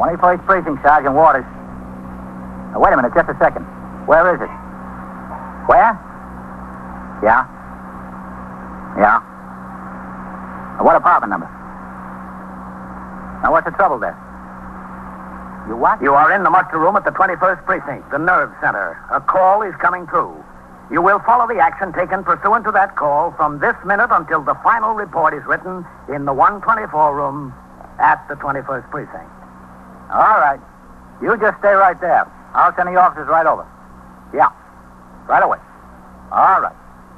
21st Precinct, Sergeant Waters. Wait a minute, just a second. Where is it? Where? Yeah? Yeah? What apartment number? Now, what's the trouble there? You what? You are in the muster room at the 21st Precinct, the nerve center. A call is coming through. You will follow the action taken pursuant to that call from this minute until the final report is written in the 124 room at the 21st Precinct. All right. You just stay right there. I'll send the officers right over. Yeah. Right away. All right.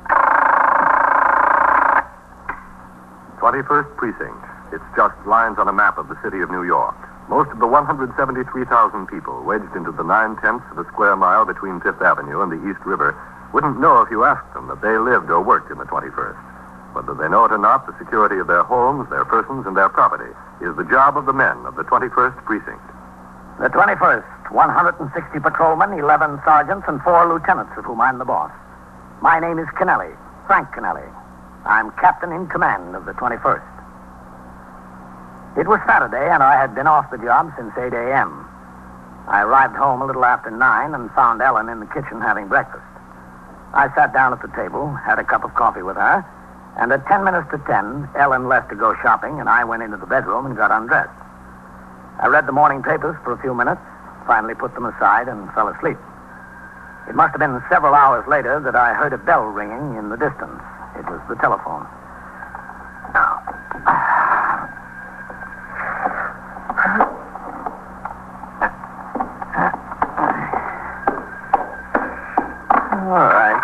21st Precinct. It's just lines on a map of the city of New York. Most of the 173,000 people wedged into the 9/10 of a square mile between Fifth Avenue and the East River wouldn't know if you asked them that they lived or worked in the 21st. Whether they know it or not, the security of their homes, their persons, and their property is the job of the men of the 21st Precinct. The 21st, 160 patrolmen, 11 sergeants, and 4 lieutenants, of whom I'm the boss. My name is Kennelly, Frank Kennelly. I'm captain in command of the 21st. It was Saturday, and I had been off the job since 8 a.m. I arrived home a little after 9 and found Ellen in the kitchen having breakfast. I sat down at the table, had a cup of coffee with her, and at 10 minutes to 10, Ellen left to go shopping, and I went into the bedroom and got undressed. I read the morning papers for a few minutes, finally put them aside, and fell asleep. It must have been several hours later that I heard a bell ringing in the distance. It was the telephone. Now. All right.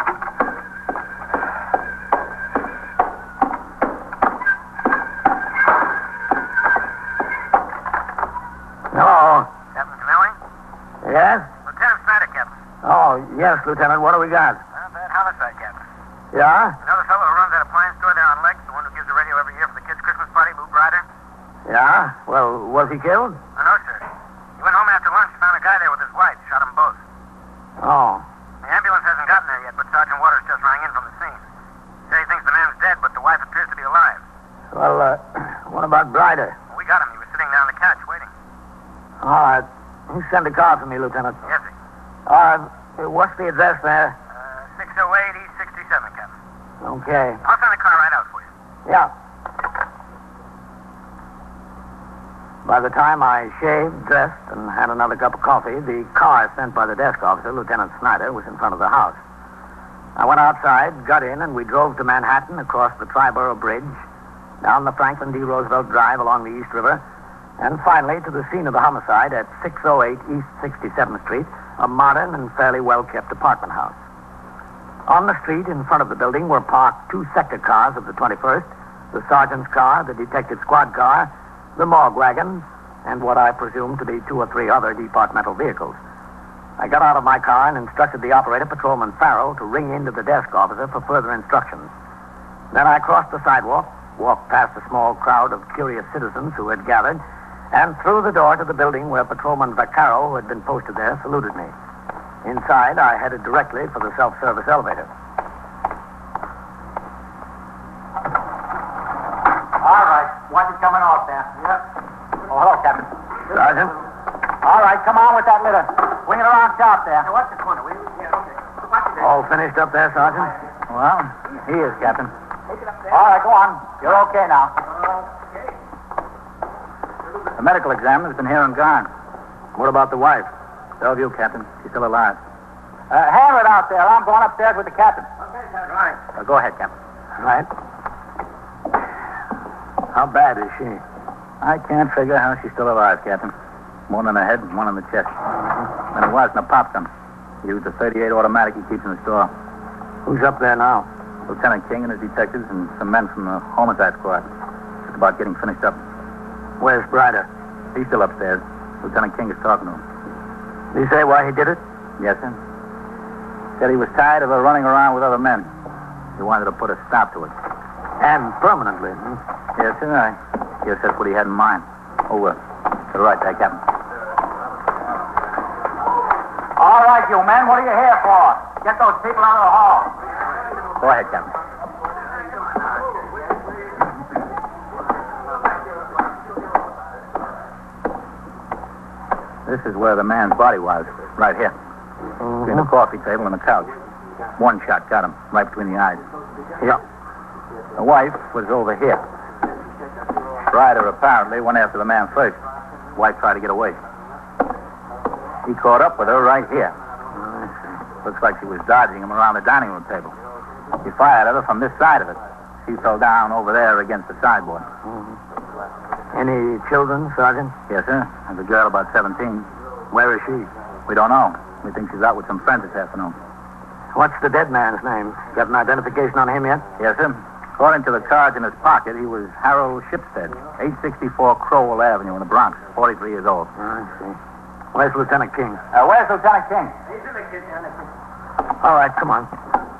Hello. Captain Kennelly? Yes? Lieutenant Snyder, Captain. Oh, yes, Lieutenant. What do we got? Bad homicide, Captain. Yeah? You know the fellow who runs that appliance store there on Lex, the one who gives the radio every year for the kids' Christmas party, Lou Ryder? Yeah? Well, was he killed? No, sir. He went home after lunch, found a guy there with his wife, shot them both. Oh. The ambulance hasn't gotten there yet, but Sergeant Waters just rang in from the scene. He thinks the man's dead, but the wife appears to be alive. Well, what about Bryder? We got him. He was sitting down on the couch waiting. All right. You send a car for me, Lieutenant. Yes, sir. All right. What's the address there? 608 East 67, Captain. Okay. I'll send the car right out for you. Yeah. By the time I shaved, dressed, and had another cup of coffee, the car sent by the desk officer, Lieutenant Snyder, was in front of the house. I went outside, got in, and we drove to Manhattan across the Triborough Bridge, down the Franklin D. Roosevelt Drive along the East River, and finally to the scene of the homicide at 608 East 67th Street, a modern and fairly well-kept apartment house. On the street in front of the building were parked 2 sector cars of the 21st, the sergeant's car, the detective squad car, the morgue wagon, and what I presume to be 2 or 3 other departmental vehicles. I got out of my car and instructed the operator, Patrolman Farrell, to ring into the desk officer for further instructions. Then I crossed the sidewalk, walked past a small crowd of curious citizens who had gathered, and through the door to the building where Patrolman Vaccaro, who had been posted there, saluted me. Inside, I headed directly for the self-service elevator. All right. Watch it coming off there. Yep. Oh, hello, Captain. Sergeant? All right, come on with that litter. Swing it around sharp there. Now, watch the corner, will you? Yeah, okay. Watch it there. All finished up there, Sergeant? Well, he is, Captain. Take it up there. All right, go on. You're okay now. Okay. The medical examiner's been here and gone. What about the wife? Bellevue, Captain. She's still alive. Uh, Hammer it out there. I'm going upstairs with the captain. Okay, Sergeant. Right. Go ahead, Captain. Right. How bad is she? I can't figure how she's still alive, Captain. One on the head and one on the chest. And it wasn't a pop gun. He used a .38 automatic he keeps in the store. Who's up there now? Lieutenant King and his detectives and some men from the homicide squad. Just about getting finished up. Where's Bryder? He's still upstairs. Lieutenant King is talking to him. Did he say why he did it? Yes, sir. Said he was tired of her running around with other men. He wanted to put a stop to it. And permanently. Yes, sir. I guess that's what he had in mind. Over. To the right there, Captain. All right, you men. What are you here for? Get those people out of the hall. Go ahead, Captain. This is where the man's body was, right here. Between the coffee table and the couch. One shot got him, right between the eyes. Yeah. The wife was over here. Ryder apparently went after the man first. The wife tried to get away. He caught up with her right here. Looks like she was dodging him around the dining room table. He fired at her from this side of it. She fell down over there against the sideboard. Any children, Sergeant? Yes, sir. There's a girl about 17. Where is she? We don't know. We think she's out with some friends this afternoon. What's the dead man's name? Got an identification on him yet? Yes, sir. According to the cards in his pocket, he was Harold Shipstead, 864 Crowell Avenue in the Bronx, 43 years old. I see. Where's Lieutenant King? Where's Lieutenant King? He's in the kitchen. All right, come on.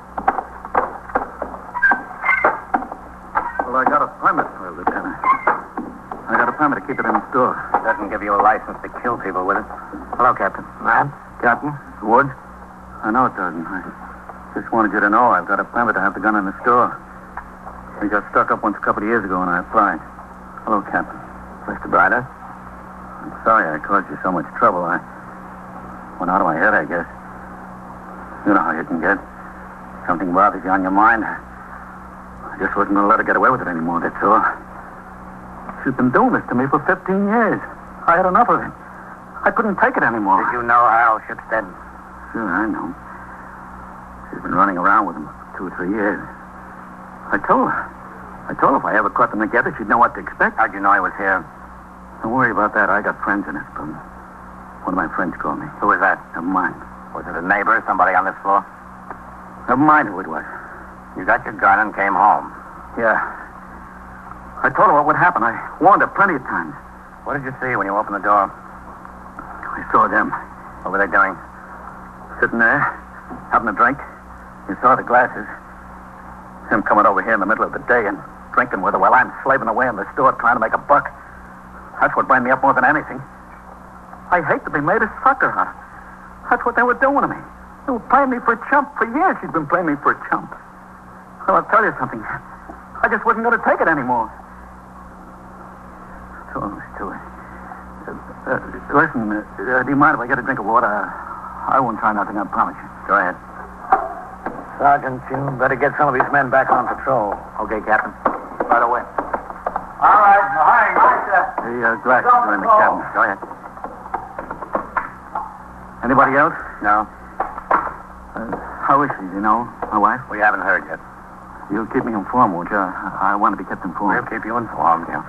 Well, I got a permit, Lieutenant. I got a permit to keep it in the store. Doesn't give you a license to kill people with it. Hello, Captain. Ma'am? Captain, Woods? I know it doesn't. I just wanted you to know I've got a permit to have the gun in the store. We got stuck up once a couple of years ago and I applied. Hello, Captain. Mr. Bryder? I'm sorry I caused you so much trouble. I went out of my head, I guess. You know how you can get. Something bothers you on your mind. I just wasn't going to let her get away with it anymore, that's all. She's been doing this to me for 15 years. I had enough of it. I couldn't take it anymore. Did you know Harold Shipstead? Sure, I know. She's been running around with him for 2 or 3 years. I told her if I ever caught them together, she'd know what to expect. How'd you know he was here? Don't worry about that. I got friends in this building. One of my friends called me. Who was that? Never mind. Was it a neighbor, somebody on this floor? Never mind who it was. You got your gun and came home. Yeah. I told her what would happen. I warned her plenty of times. What did you see when you opened the door? I saw them What were they doing? sitting there, having a drink. You saw the glasses. Him coming over here in the middle of the day and drinking with her while I'm slaving away in the store trying to make a buck. That's what burned me up more than anything. I hate to be made a sucker out of. That's what they were doing to me. They were playing me for a chump. For years she's been playing me for a chump. Well, I'll tell you something. I just wasn't going to take it anymore. That's all there is to it. Listen, do you mind if I get a drink of water? I won't try nothing, I promise you. Go ahead. Sergeant, you better get some of these men back on patrol. Okay, Captain. Right away. All right. Hi, sir. The glasses are in the cabin. Go ahead. Anybody else? No, How is she, do you know? My wife? we haven't heard yet. You'll keep me informed, won't you? I want to be kept informed. We'll keep you informed, yeah.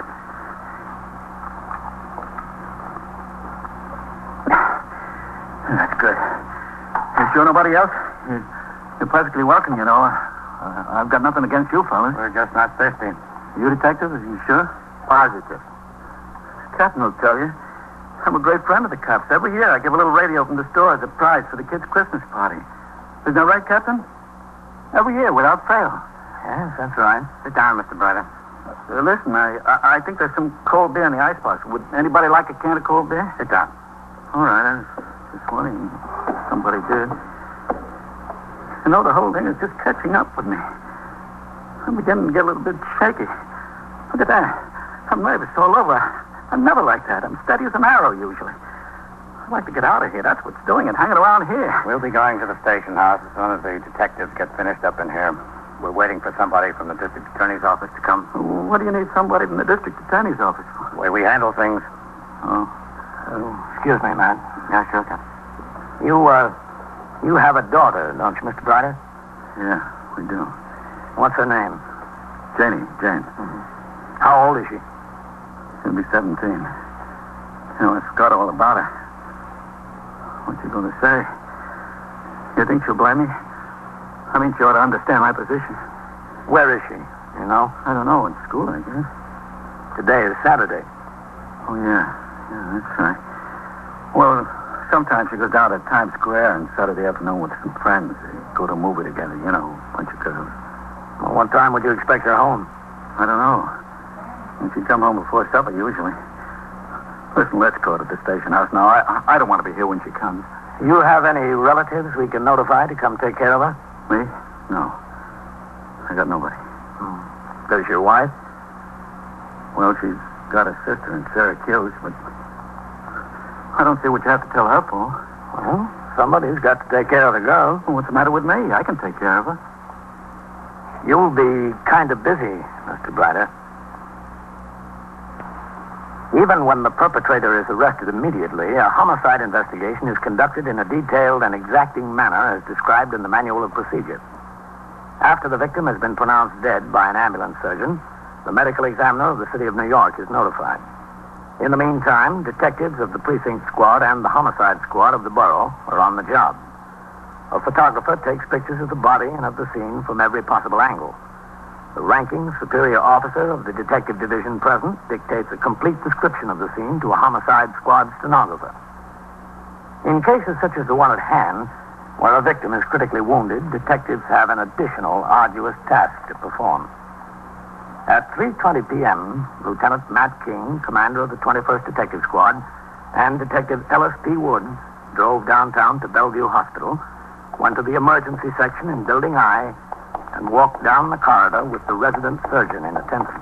That's good. You sure nobody else? You're perfectly welcome, you know. I've got nothing against you, fellas. We're just not thirsty. You detective? Are you sure? Positive. Captain will tell you. I'm a great friend of the cops. Every year I give a little radio from the store as a prize for the kids' Christmas party. Isn't that right, Captain? Every year, without fail. Yes, that's right. Sit down, Mr. Bryder. Listen, I think there's some cold beer in the icebox. Would anybody like a can of cold beer? Sit down. All right, I was just wondering if somebody did. You know, the whole thing is just catching up with me. I'm beginning to get a little bit shaky. Look at that. I'm nervous all over. I'm never like that. I'm steady as an arrow, usually. I'd like to get out of here. That's what's doing it, hanging around here. We'll be going to the station house as soon as the detectives get finished up in here. We're waiting for somebody from the district attorney's office to come. What do you need somebody from the district attorney's office for? The way we handle things. Oh. Excuse me, man. Yeah, sure, Captain. You have a daughter, don't you, Mr. Bryder? Yeah, we do. What's her name? Jane. How old is she? She'll be 17. You know, I forgot all about her. What you going to say? You think she'll blame me? I mean, she ought to understand my position. Where is she? You know? I don't know. In school, I guess. Today is Saturday. Oh, yeah. Yeah, that's right. Well, sometimes she goes down to Times Square on Saturday afternoon with some friends. They go to a movie together, you know, a bunch of girls. Well, what time would you expect her home? I don't know. And she'd come home before supper, usually. Listen, let's go to the station house now. I don't want to be here when she comes. You have any relatives we can notify to come take care of her? Me? No. I got nobody. Does your wife? Well, she's got a sister in Syracuse, but I don't see what you have to tell her for. Well, somebody's got to take care of the girl. Well, what's the matter with me? I can take care of her. You'll be kind of busy, Mr. Brider. Even when the perpetrator is arrested immediately, a homicide investigation is conducted in a detailed and exacting manner as described in the Manual of Procedure. After the victim has been pronounced dead by an ambulance surgeon, the medical examiner of the city of New York is notified. In the meantime, detectives of the precinct squad and the homicide squad of the borough are on the job. A photographer takes pictures of the body and of the scene from every possible angle. The ranking superior officer of the detective division present dictates a complete description of the scene to a homicide squad stenographer. In cases such as the one at hand, where a victim is critically wounded, detectives have an additional arduous task to perform. At 3:20 p.m., Lieutenant Matt King, commander of the 21st Detective Squad, and Detective Ellis P. Woods drove downtown to Bellevue Hospital, went to the emergency section in Building I, and walked down the corridor with the resident surgeon in attendance.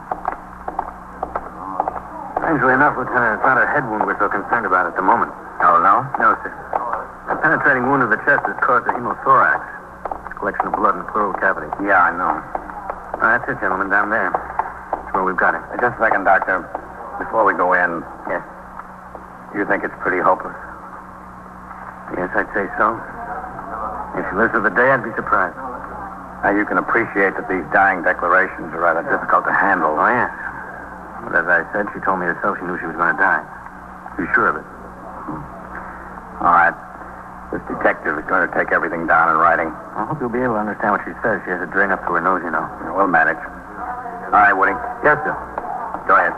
Strangely enough, Lieutenant, it's not a head wound we're so concerned about at the moment. Oh, no? No, sir. A penetrating wound of the chest has caused a hemothorax. It's a collection of blood in the pleural cavity. Yeah, I know. Oh, that's it, gentlemen, down there. That's where we've got him. Just a second, Doctor. Before we go in, Yes. do you think it's pretty hopeless? Yes, I'd say so. If she lives to the day, I'd be surprised. Now, you can appreciate that these dying declarations are rather difficult to handle. Oh, yes. But as I said, she told me herself she knew she was going to die. She was sure of it. All right. This detective is going to take everything down in writing. I hope you'll be able to understand what she says. She has a drain up to her nose, you know. We'll manage. All right, Woody. Yes, sir. Go ahead.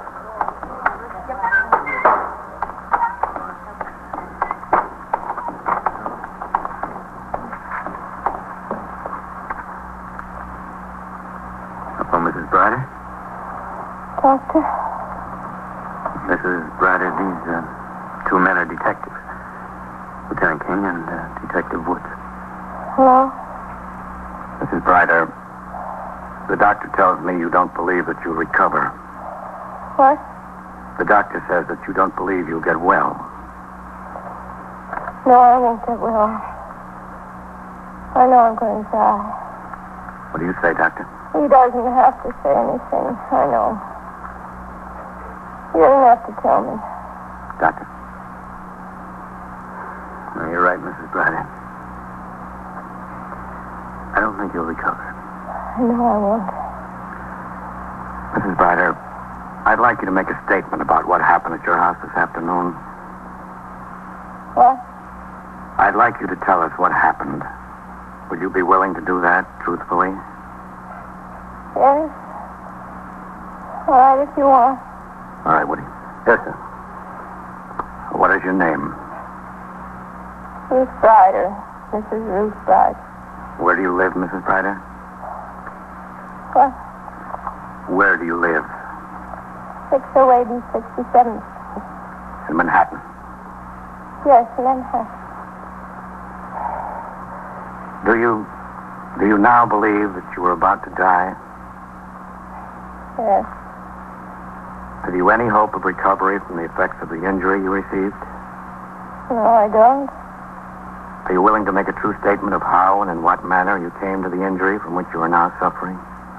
Hello, Mrs. Brider. Doctor? Mrs. Brider, these two men are detectives. Lieutenant King and Detective Woods. Hello? Mrs. Brider, the doctor tells me you don't believe that you'll recover. What? The doctor says that you don't believe you'll get well. No, I won't get well. I know I'm going to die. What do you say, doctor? He doesn't have to say anything. I know. You don't have to tell me. Doctor? No, you're right, Mrs. Brider. I don't think you'll recover. I know I won't. Mrs. Brider, I'd like you to make a statement about what happened at your house this afternoon. What? I'd like you to tell us what happened. Would you be willing to do that, truthfully? Yes? All right, if you want. All right, Woody. Yes, sir. What is your name? Ruth Brider. Mrs. Ruth Brider. Where do you live, Mrs. Brider? What? Where do you live? 608 and 67th. In Manhattan. Yes, Manhattan. Do you now believe that you were about to die? Yes. Have you any hope of recovery from the effects of the injury you received? No, I don't. Are you willing to make a true statement of how and in what manner you came to the injury from which you are now suffering?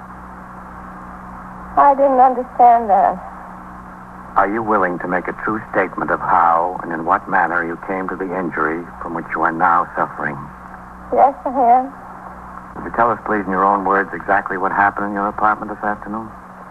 I didn't understand that. Are you willing to make a true statement of how and in what manner you came to the injury from which you are now suffering? Yes, I am. Would you tell us, please, in your own words, exactly what happened in your apartment this afternoon?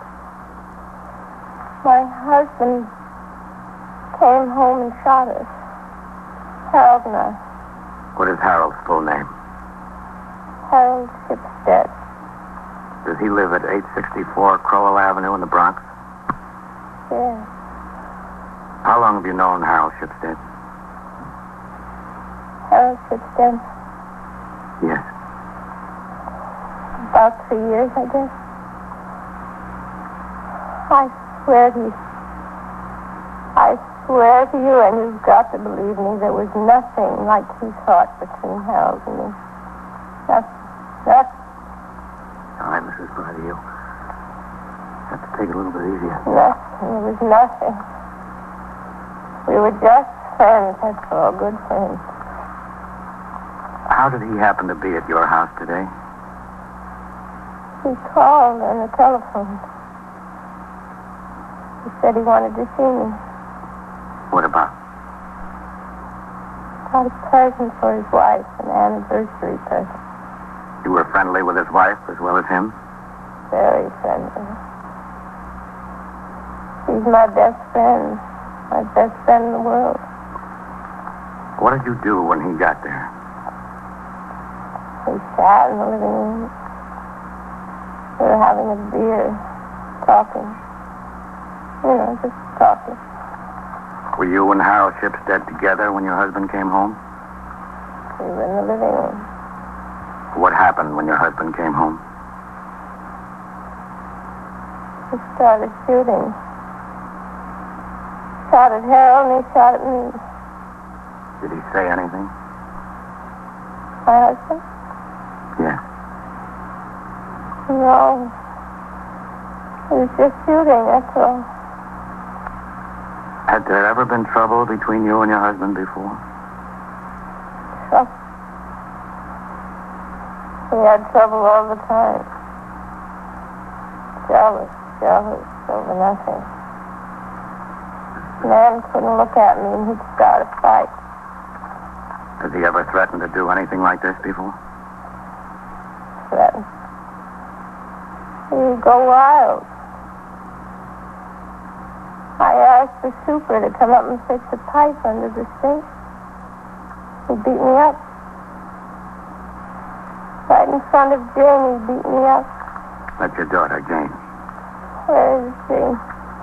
My husband came home and shot us. Harold and I. What is Harold's full name? Harold Shipstead. Does he live at 864 Crowell Avenue in the Bronx? Yes. How long have you known Harold Shipstead? Harold Shipstead. Yes. About 3 years, I guess. I swear to you, and you've got to believe me, there was nothing like he thought between Harold and me. Nothing. All right, Mrs. Brider, you have to take it a little bit easier. Nothing. There was nothing. We were just Friends, that's all. Good friends. How did he happen to be at your house today? He called on the telephone. He said he wanted to see me. What about? Got a present for his wife, an anniversary present. You were friendly with his wife as well as him? Very friendly. She's my best friend. My best friend in the world. What did you do when he got there? We sat in the living room. We were having a beer, talking. You know, just talking. Were you and Harold Shipstead together when your husband came home? We were in the living room. What happened when your husband came home? He started shooting. Shot at Harold and he shot at me. Did he say anything? My husband? Yes. No. He was just shooting, that's all. Had there ever been trouble between you and your husband before? Trouble. We had trouble all the time. Jealous over nothing. Man couldn't look at me and he'd start a fight. Has he ever threatened to do anything like this before? Threatened. He'd go wild. I asked the super to come up and fix a pipe under the sink. He beat me up. Right in front of Jane, he beat me up. That's your daughter, Jane. Where is Jane?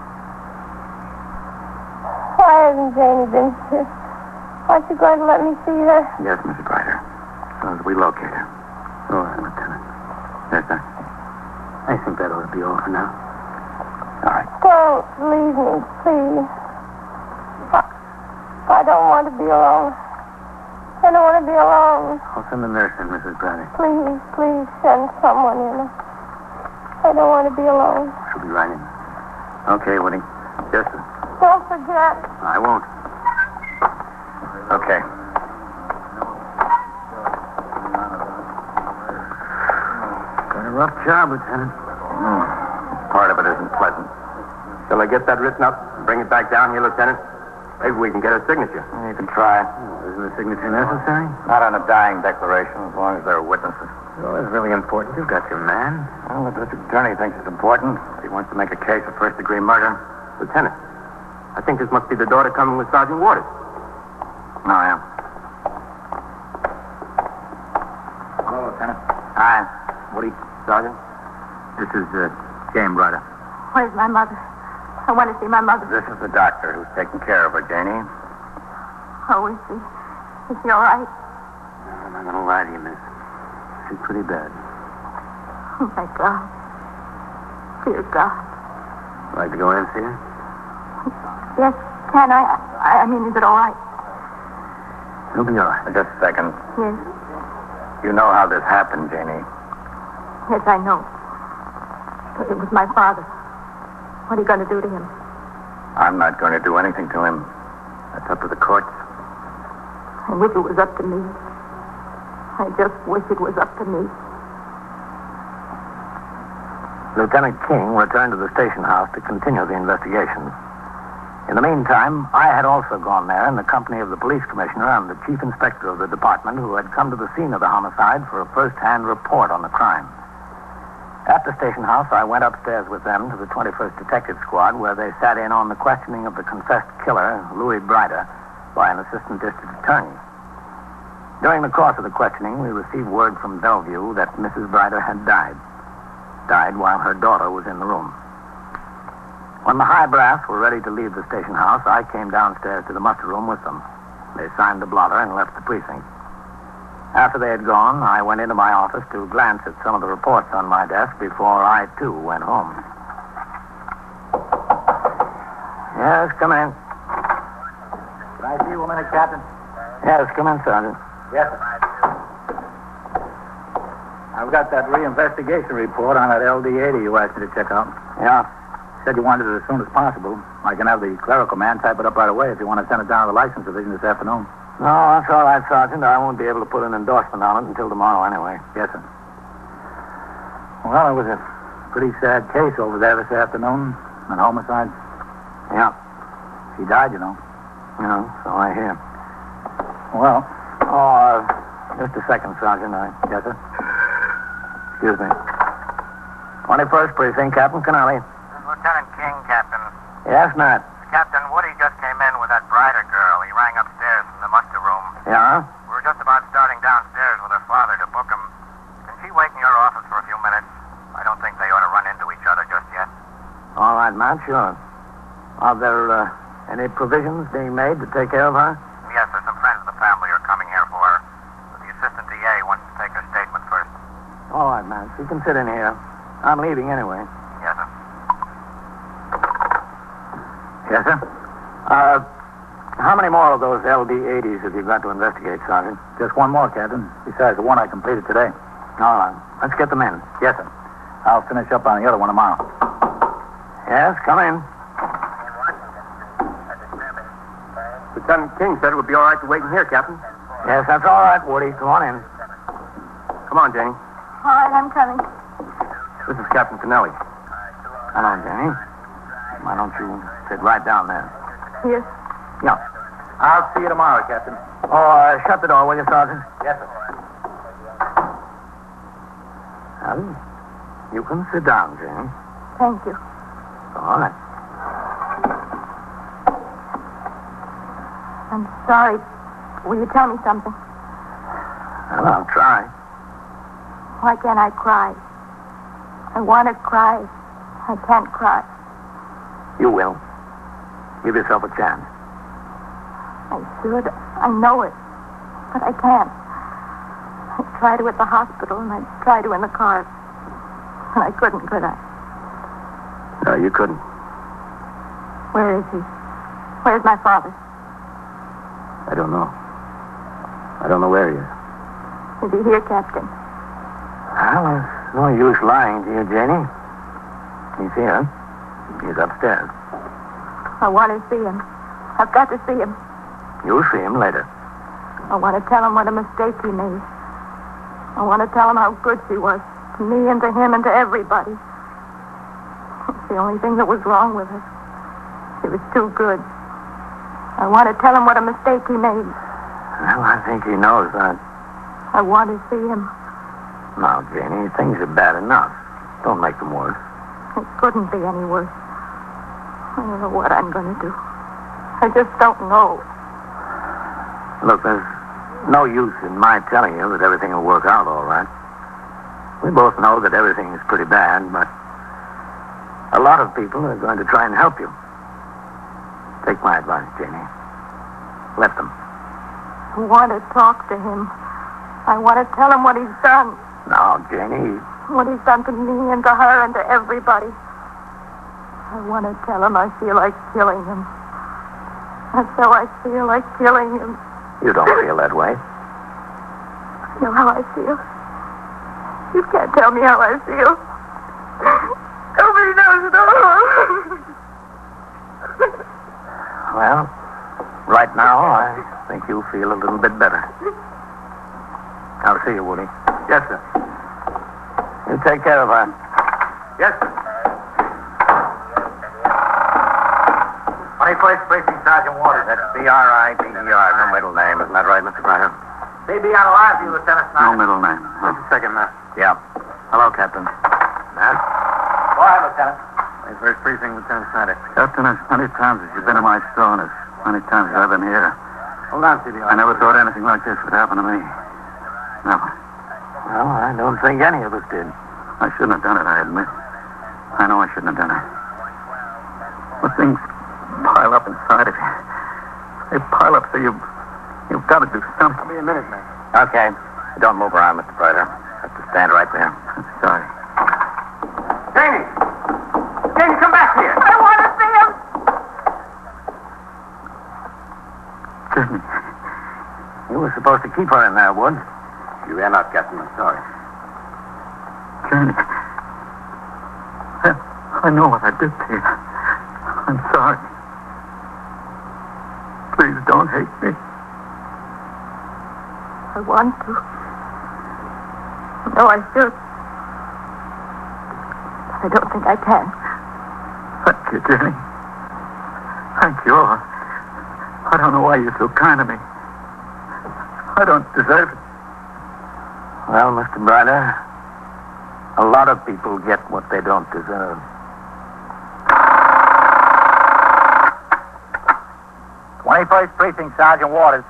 Why hasn't Janie been here? Aren't you going to let me see her? Yes, Mrs. Ryder. As soon as we locate her. All right, Lieutenant. Yes, sir. I think that ought to be all for now. All right. Don't leave me, please. I don't want to be alone. I don't want to be alone. I'll send the nurse in, Mrs. Brady. Please send someone in. I don't want to be alone. She'll be right in. Okay, Woody. Yes, sir. Don't forget. I won't. Okay. Got a rough job, Lieutenant. Part of it isn't pleasant. Shall I get that written up and bring it back down here, Lieutenant? Maybe we can get a signature. You can try. Isn't a signature necessary? Not on a dying declaration, as long as there are witnesses. Well, it's really important. You've got your man. Well, the district attorney thinks it's important. He wants to make a case of first-degree murder. Lieutenant, I think this must be the daughter coming with Sergeant Waters. No, yeah. Hello, Lieutenant. Hi. Woody, Sergeant? This is James Ryder. Where's my mother? I want to see my mother. This is the doctor who's taking care of her, Janie. Oh, is she? Is she all right? I'm not going to lie to you, miss. She's pretty bad. Oh, my God. Dear God. Like to go in and see her? Yes, can I? I mean, is it all right? It'll be all right. Just a second. Yes. You know how this happened, Janie. Yes, I know. It was my father. What are you going to do to him? I'm not going to do anything to him. That's up to the courts. I wish it was up to me. I just wish it was up to me. Lieutenant King returned to the station house to continue the investigation. In the meantime, I had also gone there in the company of the police commissioner and the chief inspector of the department, who had come to the scene of the homicide for a first-hand report on the crime. At the station house, I went upstairs with them to the 21st Detective Squad, where they sat in on the questioning of the confessed killer, Louis Brider, by an assistant district attorney. During the course of the questioning, we received word from Bellevue that Mrs. Brider had died. Died while her daughter was in the room. When the high brass were ready to leave the station house, I came downstairs to the muster room with them. They signed the blotter and left the precinct. After they had gone, I went into my office to glance at some of the reports on my desk before I, too, went home. Yes, come in. Can I see you a minute, Captain? Yes, come in, Sergeant. Yes, sir. I've got that reinvestigation report on that LD-80 you asked me to check out. Yeah. Said you wanted it as soon as possible. I can have the clerical man type it up right away if you want to send it down to the license division this afternoon. No, that's all right, Sergeant. I won't be able to put an endorsement on it until tomorrow anyway. Yes, sir. Well, it was a pretty sad case over there this afternoon. An homicide. Yeah. She died, you know. Yeah, so I hear. Well. Oh, just a second, Sergeant. Yes, sir. Excuse me. 21st Precinct, Captain Kennelly. Lieutenant King, Captain. Yes, Matt. Captain, Woody just came in with that Brighter girl. He rang upstairs from the muster room. Yeah? We were just about starting downstairs with her father to book him. Can she wait in your office for a few minutes? I don't think they ought to run into each other just yet. All right, Matt, sure. Are there any provisions being made to take care of her? Yes, sir. Some friends of the family are coming here for her. But the assistant DA wants to take her statement first. All right, Matt. You can sit in here. I'm leaving anyway. Yes, sir. Yes, sir? How many more of those LD-80s have you got to investigate, Sergeant? Just one more, Captain. Besides the one I completed today. All right. Let's get them in. Yes, sir. I'll finish up on the other one tomorrow. Yes, come in. Lieutenant King said it would be all right to wait in here, Captain. Yes, that's all right, Woody. Come on in. Come on, Jenny. All right, I'm coming. This is Captain Kennelly. Hello, Jenny. Why don't you sit right down there? Here. Yeah. I'll see you tomorrow, Captain. Oh, shut the door, will you, Sergeant? Yes, sir. Well, you can sit down, Jenny. Thank you. All right. I'm sorry. Will you tell me something? Well, I'll try. Why can't I cry? I want to cry. I can't cry. You will. Give yourself a chance. I should. I know it. But I can't. I tried to at the hospital, and I tried to in the car. And I couldn't, could I? No, you couldn't. Where is he? Where's my father? I don't know. I don't know where he is. Is he here, Captain? Well, there's no use lying to you, Jenny. He's here. He's upstairs. I want to see him. I've got to see him. You'll see him later. I want to tell him what a mistake he made. I want to tell him how good she was. To me and to him and to everybody. It's the only thing that was wrong with her. She was too good. I want to tell him what a mistake he made. Well, I think he knows that. I want to see him. Now, Jenny, things are bad enough. Don't make them worse. It couldn't be any worse. I don't know what I'm going to do. I just don't know. Look, there's no use in my telling you that everything will work out all right. We both know that everything is pretty bad, but a lot of people are going to try and help you. Take my advice, Jenny. Let them. I want to talk to him. I want to tell him what he's done. Now, Jenny. What he's done to me and to her and to everybody. I want to tell him I feel like killing him. That's how I feel, like killing him. You don't feel that way. You know how I feel? You can't tell me how I feel. Nobody knows at all. Well, right now, I think you feel a little bit better. I'll see you, Woody. Yes, sir. You take care of her. Yes, sir. 21st Precinct, Sergeant Waters. That's B-R-I-B-E-R. No middle name. Isn't that right, Mr. Brighter? They be out alive for you, Lieutenant No Snyder. middle name. Just a second, Matt. Yeah. Hello, Captain. Matt? Go ahead, Lieutenant. 21st Precinct, Lieutenant Snyder. Captain, as many times as you've been in my store, and as many times as I've been here, Hold on, CBR. I never thought anything like this would happen to me. Never. Well, I don't think any of us did. I shouldn't have done it, I admit. I know I shouldn't have done it. But things pile up inside of you. They pile up, so you've got to do something. Give me a minute, man. Okay. Don't move around, Mr. Prater. Have to stand right there. I'm sorry. Janie! Janie, come back here. I want to see him. Jenny. You were supposed to keep her in there, Wood. You ran out, Captain. I'm sorry. Jenny. I know what I did to you. I'm sorry. Please don't hate me. I want to. No, I should. But I don't think I can. Thank you, Jenny. Thank you. I don't know why you're so kind to me. I don't deserve it. Well, Mr. Bryder, a lot of people get what they don't deserve. '21st Precinct, Sergeant Waters.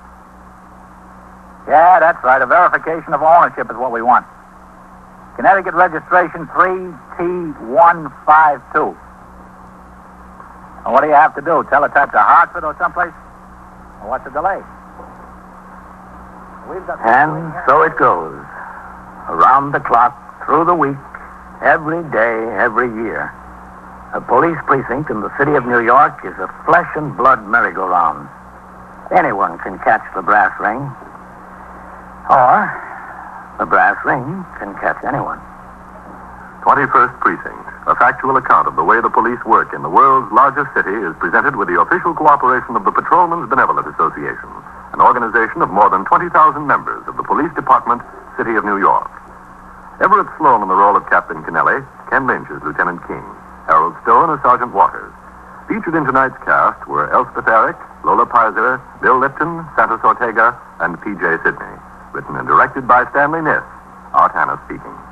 Yeah, that's right. A verification of ownership is what we want. Connecticut registration 3T152. And what do you have to do? Teletype to Hartford or someplace? Well, what's the delay? And so it goes. Around the clock, through the week, every day, every year. A police precinct in the city of New York is a flesh and blood merry-go-round. Anyone can catch the brass ring. Or the brass ring can catch anyone. 21st Precinct, a factual account of the way the police work in the world's largest city, is presented with the official cooperation of the Patrolmen's Benevolent Association, an organization of more than 20,000 members of the Police Department, City of New York. Everett Sloan in the role of Captain Kennelly, Ken Lynch as Lieutenant King, Harold Stone as Sergeant Waters. Featured in tonight's cast were Elspeth Eric, Lola Pizer, Bill Lipton, Santos Ortega, and P.J. Sidney. Written and directed by Stanley Niss. Art Hanna speaking.